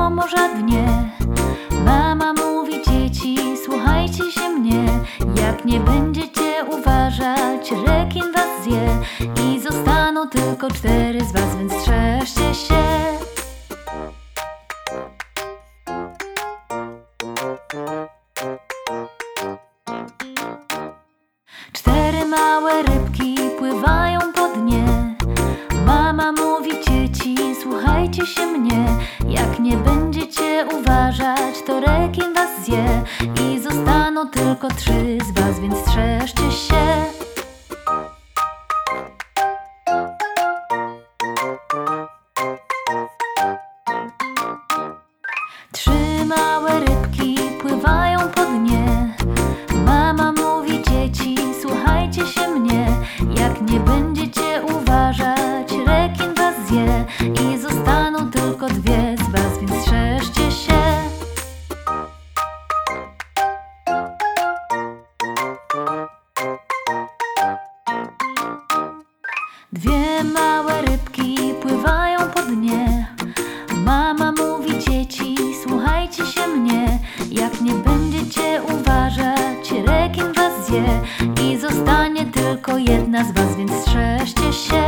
morza dnie. Mama mówi: dzieci, słuchajcie się mnie. Jak nie będziecie uważać, rekin was zje. I zostaną tylko 4 z was, więc strzeżcie się. Cztery małe rybki pływają po dnie. Mama mówi: dzieci, słuchajcie się mnie. Jak nie będziecie uważać, to rekin was zje. I zostaną tylko 3 z was, więc strzeżcie się. Trzy małe rybki pływają po dnie. Mama mówi: dzieci, słuchajcie się mnie. Jak nie będziecie uważać, rekin was zje. I zostaną tylko 2 z was, więc strzeżcie się. Dwie małe rybki pływają po dnie. Mama mówi: dzieci, słuchajcie się mnie. Jak nie będziecie uważać, rekin was zje. I zostanie tylko 1 z was, więc strzeżcie się.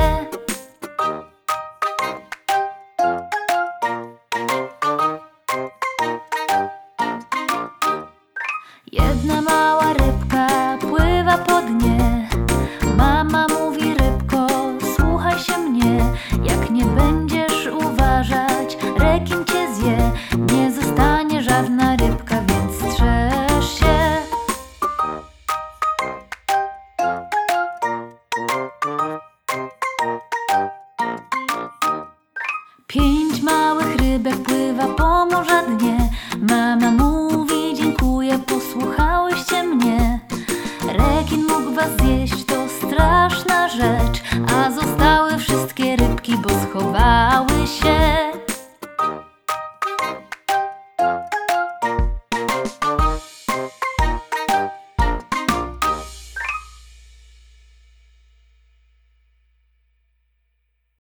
Jedna mała rybka pływa po dnie. Mama mówi: rybko, słuchaj się mnie. Jak nie będziesz uważać, rekin cię zje. Nie zostanie żadna rybka, więc strzeż się. Pięć małych rybek pływa po